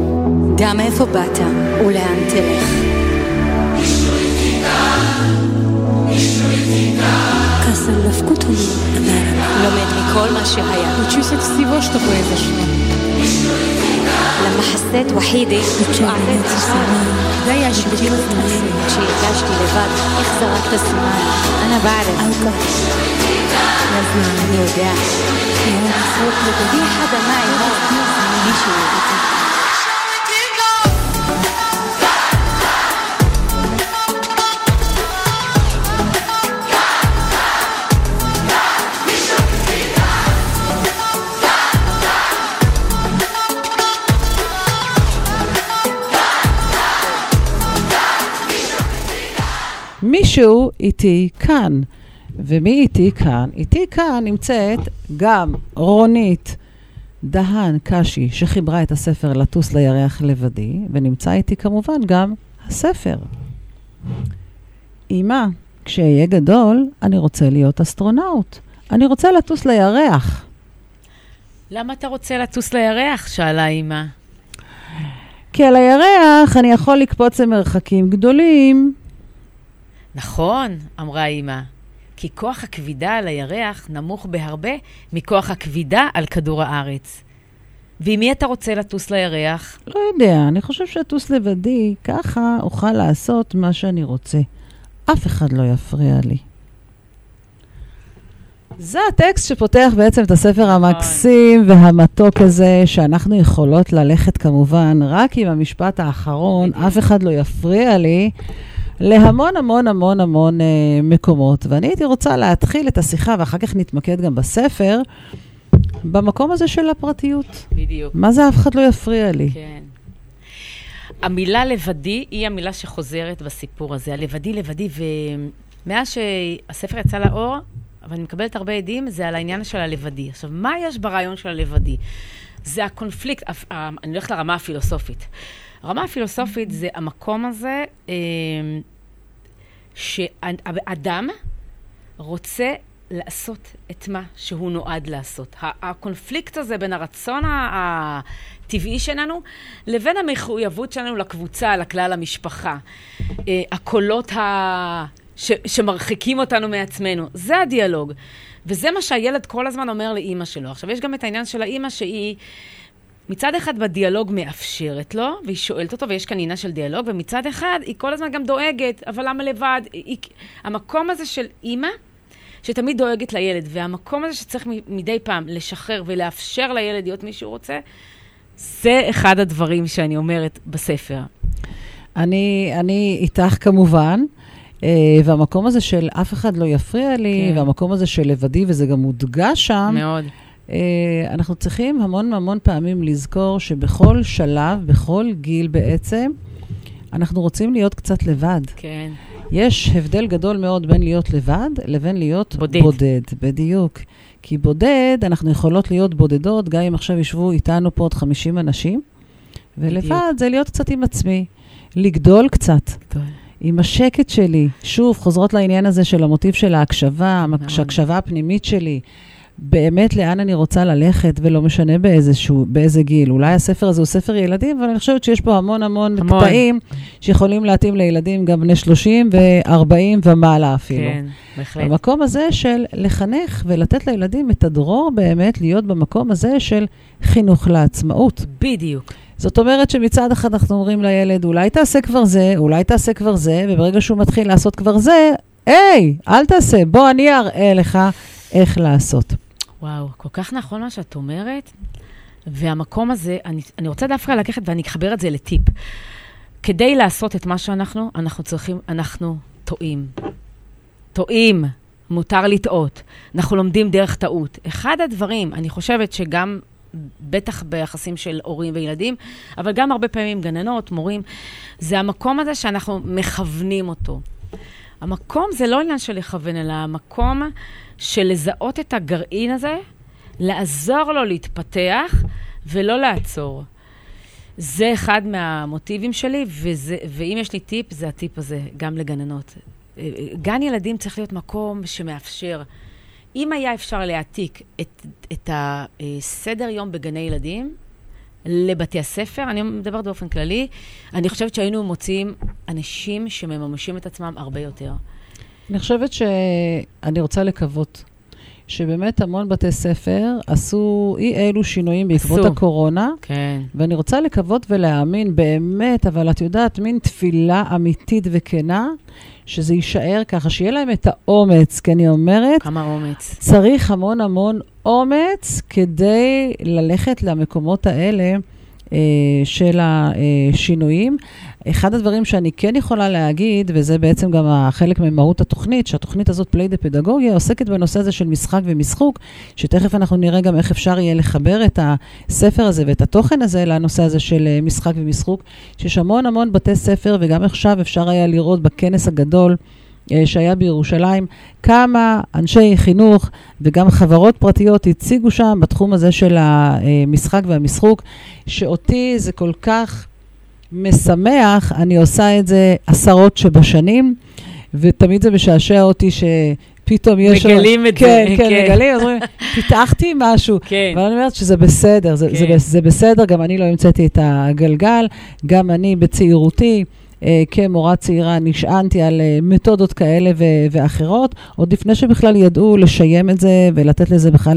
גם איפה באת ולאן תלך. כסל נפקותנו אמרנו. לומד מכל מה שהיה. Учусь от всего, что произошло. لما حسيت وحيدة وأعطيت إشارة. Да, я ощутила שהרגשתי לבד, איך זרקת סימן. أنا بعرف. הזמן. אני יודע. אין לעשות לגבי אחד המאי. מישהו איתי. מישהו איתי כאן. ומי איתי כאן? איתי כאן נמצאת גם רונית דהן קשי, שחיברה את הספר לטוס לירח לבדי, ונמצא איתי כמובן גם הספר. אמא, כשאהיה גדול, אני רוצה להיות אסטרונאוט. אני רוצה לטוס לירח. למה אתה רוצה לטוס לירח? שאלה אמא. כי על הירח אני יכול לקפוץ למרחקים גדולים. נכון, אמרה אמא. כי כוח הכבידה על הירח נמוך בהרבה מכוח הכבידה על כדור הארץ. ועם מי אתה רוצה לטוס לירח? לא יודע, אני חושב שטוס לבדי, ככה אוכל לעשות מה שאני רוצה. אף אחד לא יפריע לי. זה הטקסט שפותח בעצם את הספר המקסים והמתוק הזה, שאנחנו יכולות ללכת כמובן רק עם המשפט האחרון, אף אחד לא יפריע לי, להמון המון המון המון מקומות. ואני הייתי רוצה להתחיל את השיחה, ואחר כך נתמקד גם בספר, במקום הזה של הפרטיות. בדיוק. מה זה אף אחד לא יפריע לי? כן. המילה לבדי היא המילה שחוזרת בסיפור הזה. הלבדי, לבדי, ומאז שהספר יצא לאור, אבל אני מקבלת הרבה עדים, זה על העניין של הלבדי. עכשיו, מה יש ברעיון של הלבדי? זה הקונפליקט, אני הולכת לרמה הפילוסופית. הרמה הפילוסופית זה המקום הזה שאדם רוצה לעשות את מה שהוא נועד לעשות. הקונפליקט הזה בין הרצון הטבעי שלנו לבין המחויבות שלנו לקבוצה, לכלל המשפחה. הקולות שמרחיקים אותנו מעצמנו. זה הדיאלוג. וזה מה שהילד כל הזמן אומר לאמא שלו. עכשיו, יש גם את העניין של האמא שהיא מצד אחד בדיאלוג מאפשרת לו, והיא שואלת אותו, ויש כאן עניין של דיאלוג, ומצד אחד היא כל הזמן גם דואגת, אבל למה לבד? המקום הזה של אמא, שתמיד דואגת לילד, והמקום הזה שצריך מדי פעם לשחרר ולאפשר לילד להיות מי שהוא רוצה, זה אחד הדברים שאני אומרת בספר. אני איתך כמובן, והמקום הזה של אף אחד לא יפריע לי, כן. והמקום הזה של לבדי, וזה גם מודגש שם. מאוד. אנחנו צריכים המון המון פעמים לזכור שבכל שלב, בכל גיל בעצם, אנחנו רוצים להיות קצת לבד. כן. יש הבדל גדול מאוד בין להיות לבד לבין להיות בודד. בדיוק. כי בודד, אנחנו יכולות להיות בודדות, גם אם עכשיו ישבו איתנו פה עוד 50 אנשים, ולבד זה להיות קצת עם עצמי. לגדול קצת. גדול. עם השקט שלי. שוב, חוזרות לעניין הזה של המוטיב של ההקשבה, ההקשבה הפנימית שלי. באמת לאן אני רוצה ללכת, ולא משנה באיזה גיל. אולי הספר הזה הוא ספר ילדים, אבל אני חושבת שיש פה המון המון קטעים שיכולים להתאים לילדים גם בני 30 ו-40 ומעלה אפילו. כן, בהחלט. המקום הזה של לחנך ולתת לילדים את הדרור באמת להיות במקום הזה של חינוך לעצמאות. בדיוק. זאת אומרת שמצד אחד אנחנו אומרים לילד, אולי תעשה כבר זה, אולי תעשה כבר זה, וברגע שהוא מתחיל לעשות כבר זה, היי, אל תעשה, בוא אני אראה לך איך לעשות. וואו, כל כך נכון מה שאת אומרת, והמקום הזה, אני רוצה דווקא לקחת ואני אחבר את זה לטיפ. כדי לעשות את מה שאנחנו צריכים, אנחנו טועים, מותר לטעות. אנחנו לומדים דרך טעות. אחד הדברים, אני חושבת שגם בטח ביחסים של הורים וילדים, אבל גם הרבה פעמים גננות, מורים, זה המקום הזה שאנחנו מכוונים אותו. המקום זה לא עניין של לכוון, אלא המקום של לזהות את הגרעין הזה, לעזור לו להתפתח ולא לעצור. זה אחד מהמוטיבים שלי, ואם יש לי טיפ, זה הטיפ הזה, גם לגננות. גן ילדים צריך להיות מקום שמאפשר. אם היה אפשר להעתיק את הסדר יום בגני ילדים לבתי הספר, אני מדברת באופן כללי, אני חושבת שהיינו מוצאים אנשים שמממשים את עצמם הרבה יותר. אני חושבת שאני רוצה לקוות שבאמת המון בתי ספר עשו אי אלו שינויים בעקבות הקורונה, כן. ואני רוצה לקוות ולהאמין באמת, אבל את יודעת, מין תפילה אמיתית וכנה, שזה יישאר ככה, שיהיה להם את האומץ, כי אני אומרת, כמה אומץ. צריך המון המון אומץ כדי ללכת למקומות האלה של השינויים. אחד הדברים שאני כן יכולה להגיד, וזה בעצם גם חלק ממהות התוכנית, שהתוכנית הזאת פליידה פדגוגיה, עוסקת בנושא הזה של משחק ומשחוק, שתכף אנחנו נראה גם איך אפשר יהיה לחבר את הספר הזה ואת התוכן הזה לנושא הזה של משחק ומשחוק, שיש המון המון בתי ספר, וגם עכשיו אפשר היה לראות בכנס הגדול, שהיה בירושלים, כמה אנשי חינוך וגם חברות פרטיות הציגו שם בתחום הזה של המשחק והמשחוק, שאותי זה כל כך משמח, אני עושה את זה עשרות שבשנים, ותמיד זה משעשע אותי שפתאום יש... מגלים את כן, זה. כן, מגלים, אומרים, פיתחתי משהו, כן. אבל אני אומרת שזה בסדר, זה בסדר, גם אני לא המצאתי את הגלגל, גם אני בצעירותי, כמורה צעירה נשענתי על מתודות כאלה ואחרות, עוד לפני שבכלל ידעו לשיים את זה ולתת לזה בכלל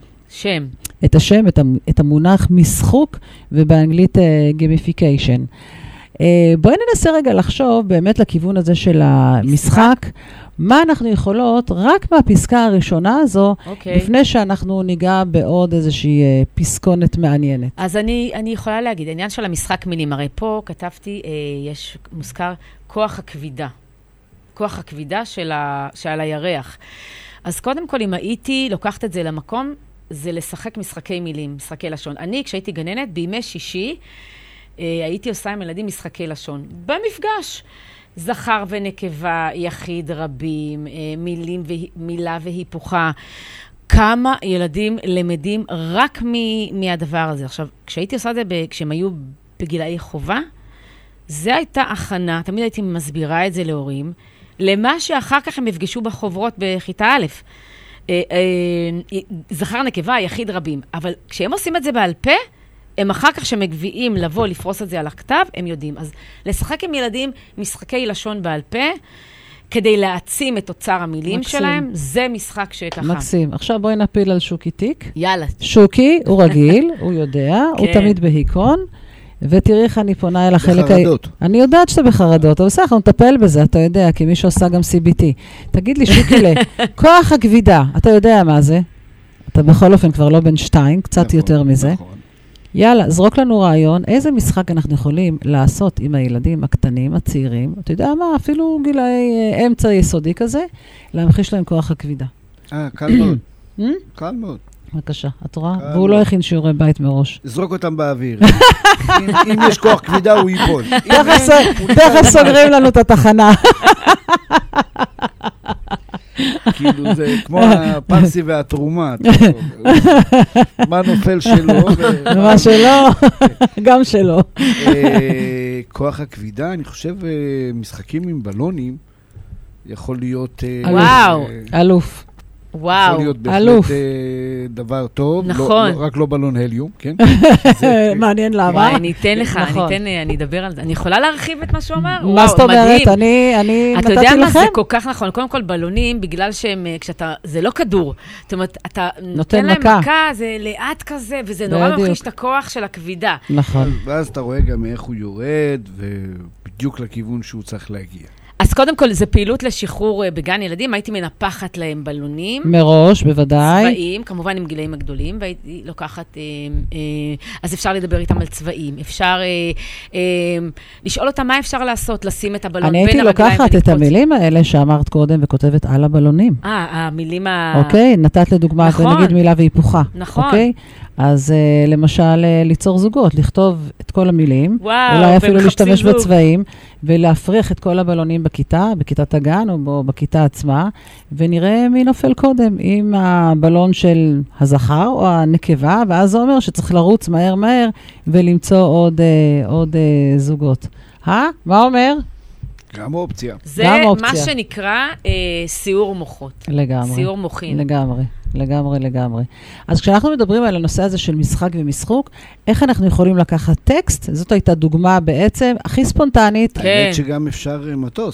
את השם, את המונח משחוק, ובאנגלית gamification. בואי ננסה רגע לחשוב באמת לכיוון הזה של המשחק, מה אנחנו יכולות רק מהפסקה הראשונה הזו, לפני שאנחנו ניגע בעוד איזושהי פסקונת מעניינת. אז אני יכולה להגיד, העניין של המשחק מילים, הרי פה כתבתי, יש מוזכר כוח הכבידה. כוח הכבידה שעל הירח. אז קודם כל, אם הייתי לוקחת את זה למקום, זה לשחק משחקי מילים, משחקי לשון. אני, כשהייתי גננת, בימי שישי, הייתי עושה עם ילדים משחקי לשון. במפגש. זכר ונקבה, יחיד רבים, מילה והיפוכה. כמה ילדים למדים רק מהדבר הזה. עכשיו, כשהייתי עושה את זה, כשהם היו בגילאי חובה, זה הייתה הכנה, תמיד הייתי מסבירה את זה להורים, למה שאחר כך הם יפגשו בחוברות בכיתה א'. זכר נקבה, יחיד רבים. אבל כשהם עושים את זה בעל פה, הם אחר כך שמגביעים לבוא, לפרוס את זה על הכתב, הם יודעים. אז לשחק עם ילדים משחקי לשון בעל פה, כדי להעצים את אוצר המילים שלהם, זה משחק שככה. מקסים. עכשיו בואי נפיל על שוקי תיק. יאללה. שוקי, הוא רגיל, הוא יודע, הוא תמיד בהיקון, ותראי איך אני פונה אל החלק... בחרדות. אני יודעת שאתה בחרדות, אבל בסדר, אנחנו נטפל בזה, אתה יודע, כי מי שעושה גם CBT. תגיד לי, שוקי, כוח הכבידה, אתה יודע מה זה? אתה בכל אופן כבר לא בן 2, קצת יותר מזה. נכון. יאללה, זרוק לנו רעיון, איזה משחק אנחנו יכולים לעשות עם הילדים הקטנים, הצעירים, אתה יודע מה, אפילו גילאי אמצע יסודי כזה, להמחיש להם כוח הכבידה. קל מאוד. קל מאוד. בבקשה, את רואה? והוא לא הכין שיעורי בית מראש. זרוק אותם באוויר. אם יש כוח כבידה, הוא ייפול. תכף סוגרים לנו את התחנה. כאילו זה כמו הפרסי והתרומה. מה נופל שלו? מה שלו, גם שלו. כוח הכבידה, אני חושב, משחקים עם בלונים, יכול להיות... וואו. אלוף. וואו, יכול להיות בהחלט דבר טוב, נכון. רק לא בלון הליום, כן? מעניין למה. וואי, אני אתן לך, אני אדבר על זה. אני יכולה להרחיב את מה שהוא אמר? מה זאת אומרת? אני נתתי לכם. אתה יודע מה, זה כל כך נכון. קודם כל, בלונים, בגלל שהם, זה לא כדור. זאת אומרת, אתה נותן להם מכה, זה לאט כזה, וזה נורא ממחיש את הכוח של הכבידה. נכון. ואז אתה רואה גם איך הוא יורד, ובדיוק לכיוון שהוא צריך להגיע. אז קודם כל, זו פעילות לשחרור בגן ילדים, הייתי מנפחת להם בלונים. מראש, בוודאי. צבעים, כמובן עם גילאים הגדולים, והייתי לוקחת, אז אפשר לדבר איתם על צבעים, אפשר לשאול אותם מה אפשר לעשות, לשים את הבלון בין הרגליים. אני הייתי לוקחת את המילים האלה שאמרת קודם, וכותבת על הבלונים. המילים אוקיי, נתת לדוגמה, נגיד מילה והיפוכה. נכון. אוקיי? אז למשל, ליצור זוגות, לכתוב את כל המילים, וואו, אולי אפילו להשתמש בצבעים, ולהפריח את כל הבלונים בכיתת הגן או בכיתה עצמה, ונראה מי נופל קודם, עם הבלון של הזכר או הנקבה, ואז זה אומר שצריך לרוץ מהר ולמצוא עוד זוגות. מה אומר? גם אופציה. זה מה שנקרא סיור מוחות. לגמרי. סיור מוחין. לגמרי. אז כשאנחנו מדברים על הנושא הזה של משחק ומשחוק, איך אנחנו יכולים לקחת טקסט? זאת הייתה דוגמה בעצם הכי ספונטנית. האמת שגם אפשר מטוס.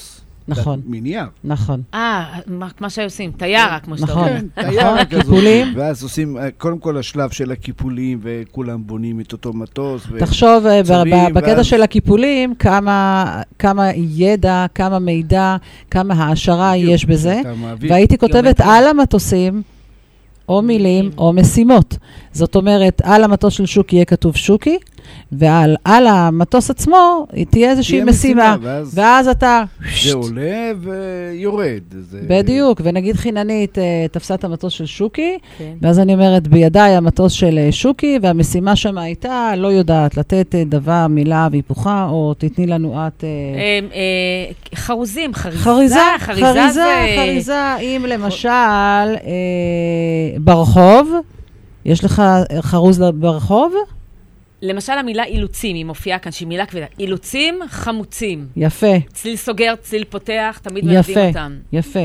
נכון. מנייר. נכון. מה שעושים, תיירה, כמו שאתה אומר. נכון. כן, תיירה כזאת. קיפולים. ואז עושים, קודם כל השלב של הקיפולים, וכולם בונים את אותו מטוס. תחשוב, צבים, בקטע ואז- של הקיפולים, כמה ידע, כמה מידע, כמה העשרה בדיוק, יש בזה. שאתה מעביר. והייתי כותבת גיאומטריה. על המטוסים, או מילים, או משימות. זאת אומרת, על המטוס של שוקי יהיה כתוב שוקי, ועל המטוס עצמו תהיה איזושהי תהיה משימה. ואז אתה... זה עולה ויורד. זה- בדיוק, ונגיד חיננית תפסה את המטוס של שוקי, כן. ואז אני אומרת, בידיי המטוס של שוקי, והמשימה שם הייתה, לא יודעת, לתת דבר, מילה והיפוכה, או תתני לנו את... חרוזים, חריזה, חריזה, אם למשל ברחוב, יש לך חרוז ברחוב? למשל המילה אילוצים, היא מופיעה כאן, שהיא מילה כבדה. אילוצים חמוצים. יפה. צליל סוגר, צליל פותח, תמיד מלמדים אותם. יפה.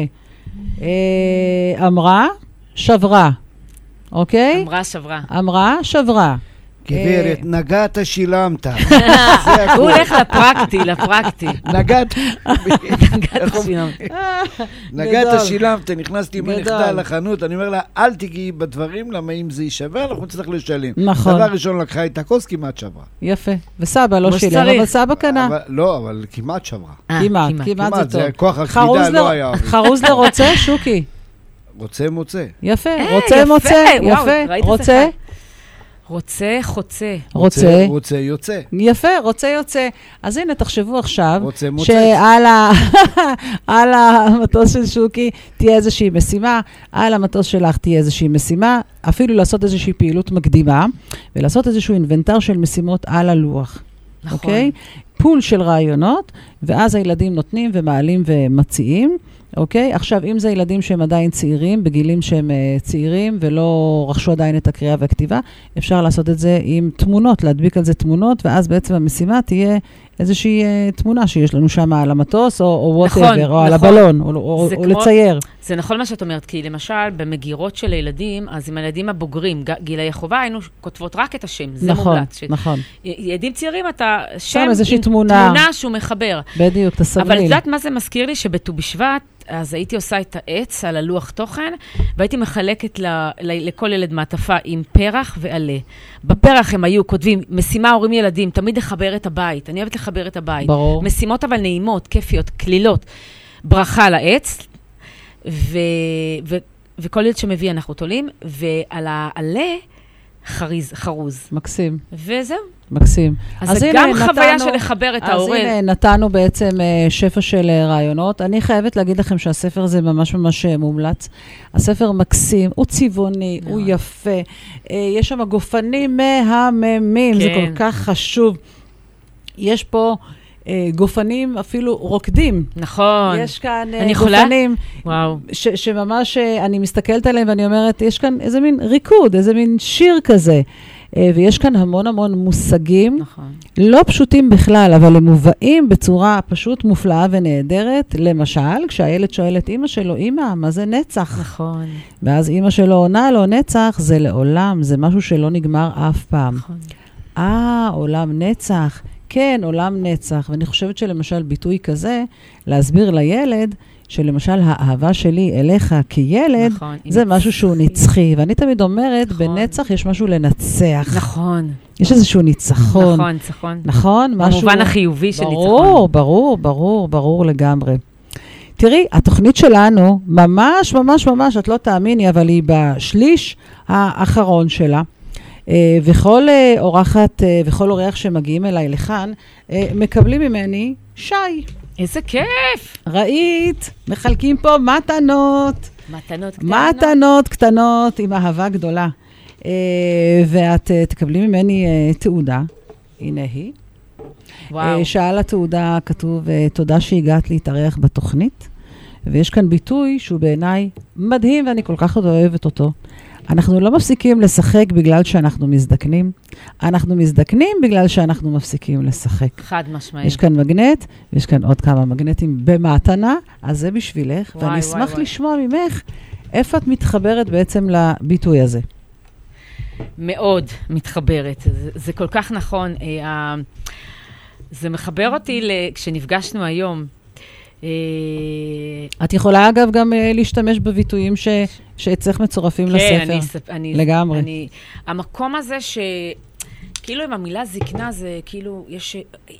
אמרה, שברה. אוקיי? אמרה שברה. אמרה, שברה. גברת, נגעת, שילמת. הוא הולך לפרקטי. נגעת, שילמת. נגעת, שילמת, נכנסתי עם גדול. הנכדה לחנות, אני אומר לה, אל תגיעי בדברים, למה אם זה יישבר, אנחנו נצטרך לשלם. נכון. דבר ראשון לקחה את הכוס, כמעט שברה. יפה. וסבא לא כמו שילם, שצריך. אבל סבא קנה. לא, אבל כמעט שברה. כמעט זה כמעט, טוב. זה כוח הכבידה לא היה. חרוז לרוצה, שוקי. רוצה מוצא. יפה, יפה, רוצה מוצא, וואו, יפה, ראית את רוצה, זה? רוצה, חוצה. רוצה, רוצה יוצא. יפה, רוצה יוצא. אז הנה, תחשבו עכשיו, רוצה מוצץ. שעל המטוס של שוקי תהיה איזושהי משימה, על המטוס שלך תהיה איזושהי משימה, אפילו לעשות איזושהי פעילות מקדימה, ולעשות איזשהו אינבנטר של משימות על הלוח. נכון. אוקיי? פול של רעיונות, ואז הילדים נותנים ומעלים ומציעים. אוקיי? עכשיו, אם זה ילדים שהם עדיין צעירים, בגילים שהם צעירים ולא רכשו עדיין את הקריאה והכתיבה, אפשר לעשות את זה עם תמונות, להדביק על זה תמונות, ואז בעצם המשימה תהיה איזושהי תמונה שיש לנו שם על המטוס, או whatever, נכון, או על נכון. הבלון, או לצייר. זה נכון מה שאת אומרת, כי למשל, במגירות של הילדים, אז עם הילדים הבוגרים, גילי החובה, היינו כותבות רק את השם, זה נכון, מומלץ. נכון. ילדים צעירים, אתה שם איזושהי עם תמונה. תמונה שהוא מחבר. בדיוק, תסמליל. אבל את יודעת מה זה מזכיר לי? שבט"ו בשבט, אז הייתי עושה את העץ על הלוח תוכן, והייתי מחלקת לכל ילד מעטפה עם פרח ועלה. בפרח הם היו כותבים, משימה הורים ילדים, תמיד לחבר את הבית. אני אוהבת לחבר את הבית. ברור. משימות אבל נעימות, כיפיות, כלילות. ברכה לעץ, וכל ילד שמביא אנחנו תולים, ועל העלה חרוז. מקסים. וזהו. מקסים. אז זה גם חוויה של לחבר את ההורה. אז הנה, נתנו בעצם שפע של רעיונות. אני חייבת להגיד לכם שהספר הזה ממש ממש מומלץ. הספר מקסים, הוא צבעוני, הוא יפה. יש שם גופנים מהממים, זה כל כך חשוב. יש פה גופנים אפילו רוקדים. נכון. יש כאן גופנים. וואו. שממש אני מסתכלת עליהם ואני אומרת, יש כאן איזה מין ריקוד, איזה מין שיר כזה. ויש כאן המון המון מושגים, נכון. לא פשוטים בכלל, אבל הם מובאים בצורה פשוט מופלאה ונהדרת. למשל, כשהילד שואל את אמא שלו, אמא, מה זה נצח? נכון. ואז אמא שלו עונה לו, נצח זה לעולם, זה משהו שלא נגמר אף פעם. נכון. עולם נצח. כן, עולם נצח. ואני חושבת שלמשל ביטוי כזה, להסביר לילד, שלמשל האהבה שלי אליך כילד, נכון, זה משהו שהוא נצחי. ואני תמיד אומרת, נכון. בנצח יש משהו לנצח. נכון. יש איזשהו ניצחון. נכון, ניצחון. נכון? במובן החיובי של ניצחון. ברור, ברור, ברור, ברור לגמרי. תראי, התוכנית שלנו, ממש, ממש, ממש, את לא תאמיני, אבל היא בשליש האחרון שלה. וכל אורחת וכל אורח שמגיעים אליי לכאן, מקבלים ממני שי. איזה כיף! ראית? מחלקים פה מתנות. מתנות קטנות. מתנות קטנות עם אהבה גדולה. ואת תקבלי ממני תעודה. הנה היא. וואו. שעל התעודה כתוב, תודה שהגעת להתארח בתוכנית. ויש כאן ביטוי שהוא בעיניי מדהים, ואני כל כך אוהבת אותו. אנחנו לא מפסיקים לשחק בגלל שאנחנו מזדקנים. אנחנו מזדקנים בגלל שאנחנו מפסיקים לשחק. חד משמעית. יש כאן מגנט, ויש כאן עוד כמה מגנטים במתנה, אז זה בשבילך, וואי, ואני וואי, אשמח וואי. לשמוע ממך, איפה את מתחברת בעצם לביטוי הזה? מאוד מתחברת. זה כל כך נכון. זה מחבר אותי כשנפגשנו היום. את יכולה אגב גם להשתמש בביטויים שאצלך מצורפים לספר. כן, לגמרי. המקום הזה כאילו עם המילה זקנה זה כאילו יש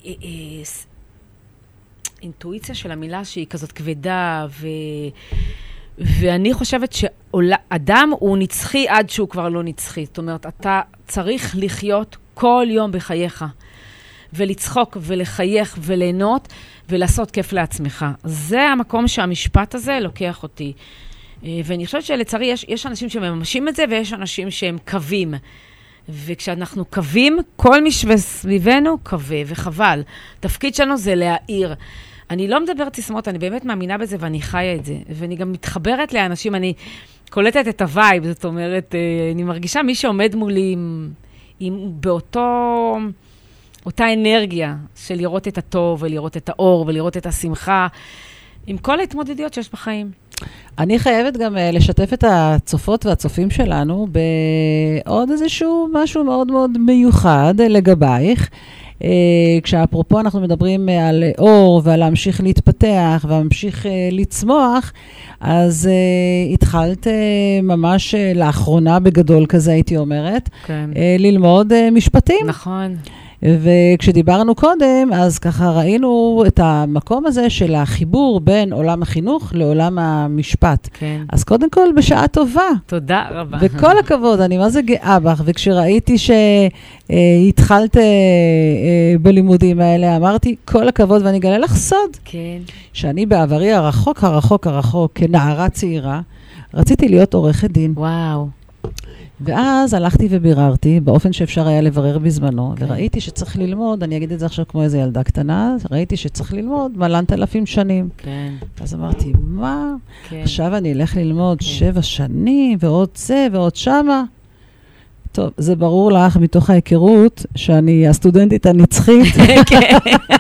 אינטואיציה של המילה שהיא כזאת כבדה, ואני חושבת שאדם הוא נצחי עד שהוא כבר לא נצחי. זאת אומרת, אתה צריך לחיות כל יום בחייך, ולצחוק ולחייך וליהנות ולעשות כיף לעצמך. זה המקום שהמשפט הזה לוקח אותי. ואני חושבת שלצערי יש אנשים שמממשים את זה, ויש אנשים שהם קווים. וכשאנחנו קווים, כל מי סביבנו קווה, וחבל. תפקיד שלנו זה להעיר. אני לא מדברת סיסמאות, אני באמת מאמינה בזה ואני חיה את זה. ואני גם מתחברת לאנשים, אני קולטת את הווייב, זאת אומרת, אני מרגישה מי שעומד מולי אותה אנרגיה של לראות את הטוב ולראות את האור ולראות את השמחה, עם כל ההתמודדויות שיש בחיים. אני חייבת גם לשתף את הצופות והצופים שלנו בעוד איזשהו משהו מאוד מאוד מיוחד לגבייך. כשאפרופו אנחנו מדברים על אור ועל להמשיך להתפתח ולהמשיך לצמוח, אז התחלת ממש לאחרונה בגדול כזה, הייתי אומרת, כן. ללמוד משפטים. נכון. וכשדיברנו קודם, אז ככה ראינו את המקום הזה של החיבור בין עולם החינוך לעולם המשפט. כן. אז קודם כל, בשעה טובה. תודה רבה. וכל הכבוד, אני מה זה גאה בך, וכשראיתי שהתחלת בלימודים האלה, אמרתי, כל הכבוד, ואני אגלה לך סוד. כן. שאני בעברי הרחוק, הרחוק, הרחוק, כנערה צעירה, רציתי להיות עורכת דין. וואו. ואז הלכתי וביררתי, באופן שאפשר היה לברר בזמנו, וראיתי שצריך ללמוד, אני אגיד את זה עכשיו כמו איזו ילדה קטנה, ראיתי שצריך ללמוד מלנת 1000 שנים. כן. אז אמרתי, מה? כן. עכשיו אני אלך ללמוד 7 שנים, ועוד זה, ועוד שמה. טוב, זה ברור לך מתוך ההיכרות, שאני הסטודנטית הנצחית. כן.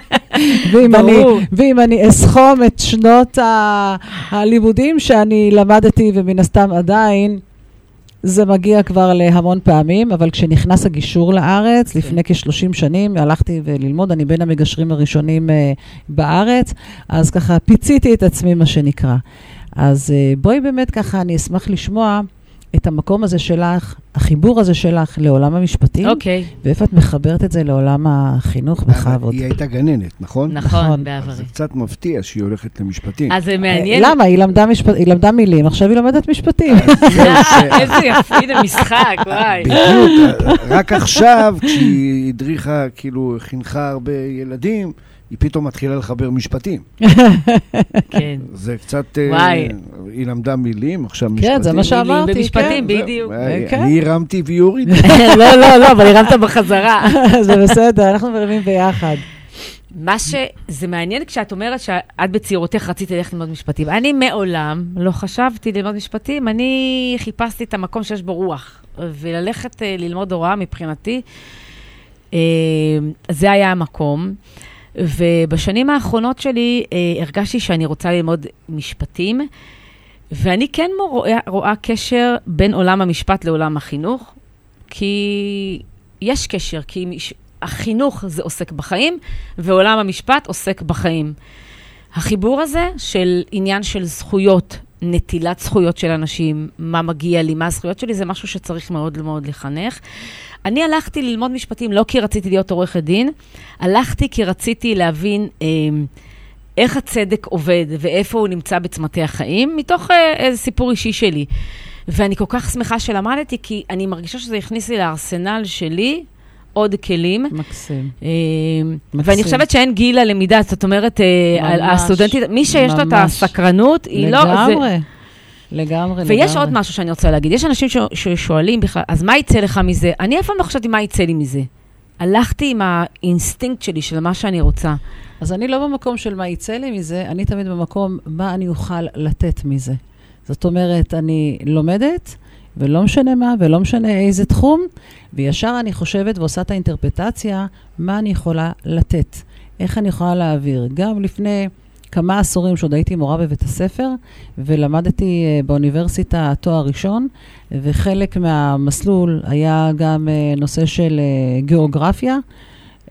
ואם אני אסכום את שנות הלימודים שאני למדתי, ומן הסתם עדיין, זה מגיע כבר להמון פעמים, אבל כשנכנס הגישור לארץ, לפני כ-30 שנים, הלכתי וללמוד, אני בין המגשרים הראשונים בארץ, אז ככה פיציתי את עצמי מה שנקרא. אז בואי באמת ככה, אני אשמח לשמוע את המקום הזה שלך, החיבור הזה שלך לעולם המשפטים, ואיפה את מחברת את זה לעולם החינוך בכבוד. היא הייתה גננת, נכון? נכון, בעברי. אז זה קצת מפתיע שהיא הולכת למשפטים. אז זה מעניין. למה? היא למדה מילים, עכשיו היא לומדת משפטים. איזה יפי, זה משחק, וואי. בדיוק, רק עכשיו, כשהיא הדריכה, כאילו, חינכה הרבה ילדים, היא פתאום מתחילה לחבר משפטים. כן. זה קצת, וואי. היא למדה מילים, עכשיו משפטים. כן, זה מה שאמרתי. במשפטים, בדיוק. אני הרמתי והיא הורידה. לא, אבל הרמת בחזרה. זה בסדר, אנחנו מרימים ביחד. מה שזה מעניין כשאת אומרת שאת בצעירותך רצית ללכת ללמוד משפטים. אני מעולם לא חשבתי ללמוד משפטים, אני חיפשתי את המקום שיש בו רוח, וללכת ללמוד הוראה מבחינתי, זה היה המקום. ובשנים האחרונות שלי הרגשתי שאני רוצה ללמוד משפטים, ואני כן רואה קשר בין עולם המשפט לעולם החינוך, כי יש קשר, כי החינוך זה עוסק בחיים, ועולם המשפט עוסק בחיים. החיבור הזה של עניין של זכויות, נטילת זכויות של אנשים, מה מגיע לי, מה הזכויות שלי, זה משהו שצריך מאוד מאוד לחנך. אני הלכתי ללמוד משפטים לא כי רציתי להיות עורכת דין, הלכתי כי רציתי להבין איך הצדק עובד ואיפה הוא נמצא בצמתי החיים, מתוך איזה סיפור אישי שלי. ואני כל כך שמחה שלמדתי, כי אני מרגישה שזה הכניס לי לארסנל שלי עוד כלים. מקסים. ואני חושבת שאין גיל ללמידה, זאת אומרת, הסטודנטית, מי שיש לו את הסקרנות, היא לא... לגמרי. לגמרי. ויש עוד משהו שאני רוצה להגיד. יש אנשים ששואלים בכלל, אז מה יצא לך מזה? אני אף פעם לא חשבתי מה יצא לי מזה. הלכתי עם האינסטינקט שלי של מה שאני רוצה. אז אני לא במקום של מה יצא לי מזה, אני תמיד במקום מה אני אוכל לתת מזה. זאת אומרת, אני לומדת, ולא משנה מה, ולא משנה איזה תחום, וישר אני חושבת ועושה את האינטרפטציה, מה אני יכולה לתת. איך אני יכולה להעביר. גם לפני כמה עשורים שעוד הייתי מורה בבית הספר, ולמדתי באוניברסיטה תואר ראשון, וחלק מהמסלול היה גם נושא של גיאוגרפיה,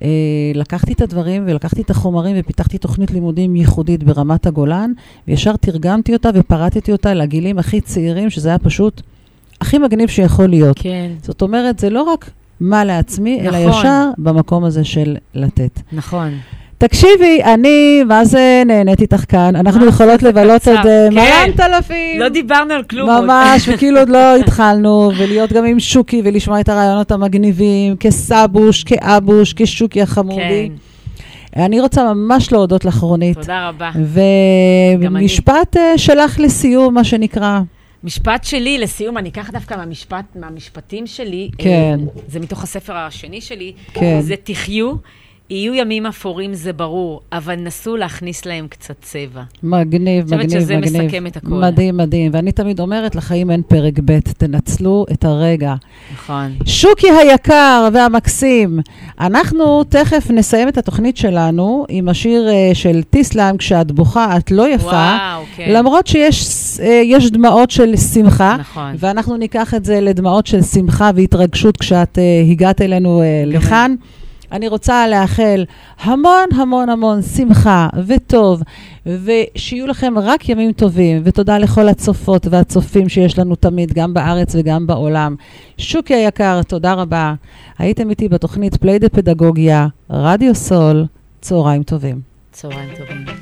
לקחתי את הדברים ולקחתי את החומרים ופיתחתי תוכנית לימודים ייחודית ברמת הגולן, וישר תרגמתי אותה ופרטתי אותה לגילים הכי צעירים, שזה היה פשוט הכי מגניב שיכול להיות. כן. זאת אומרת, זה לא רק מה לעצמי, נכון. אלא ישר במקום הזה של לתת. נכון. תקשיבי, אני, מה זה נהנית איתך כאן? אנחנו יכולות לבלות עוד מלא אלפים. לא דיברנו על כלום. ממש, וכאילו עוד לא התחלנו, ולהיות גם עם שוקי, ולשמוע את הרעיונות המגניבים, כסבוש, כאבוש, כשוקי החמודי. אני רוצה ממש להודות לך, רונית. תודה רבה. ומשפט שלך לסיום, מה שנקרא. משפט שלי לסיום, אני אקח דווקא מהמשפטים שלי. כן. זה מתוך הספר השני שלי. כן. זה תחיו. יהיו ימים אפורים, זה ברור, אבל נסו להכניס להם קצת צבע. מגניב, מגניב, חושבת שזה מגניב. מסכם את הכל. מדהים, מדהים. ואני תמיד אומרת, לחיים אין פרק ב', תנצלו את הרגע. נכון. שוקי היקר והמקסים, אנחנו תכף נסיים את התוכנית שלנו עם השיר של טיסלאם, כשאת בוכה, את לא יפה. וואו, כן. למרות שיש דמעות של שמחה. נכון. ואנחנו ניקח את זה לדמעות של שמחה והתרגשות כשאת הגעת אלינו לכאן. אני רוצה לאחל המון המון המון שמחה וטוב, ושיהיו לכם רק ימים טובים, ותודה לכל הצופות והצופים שיש לנו תמיד, גם בארץ וגם בעולם. שוקי היקר, תודה רבה. הייתם איתי בתוכנית פליידה פדגוגיה, רדיו סול, צהריים טובים. צהריים טובים.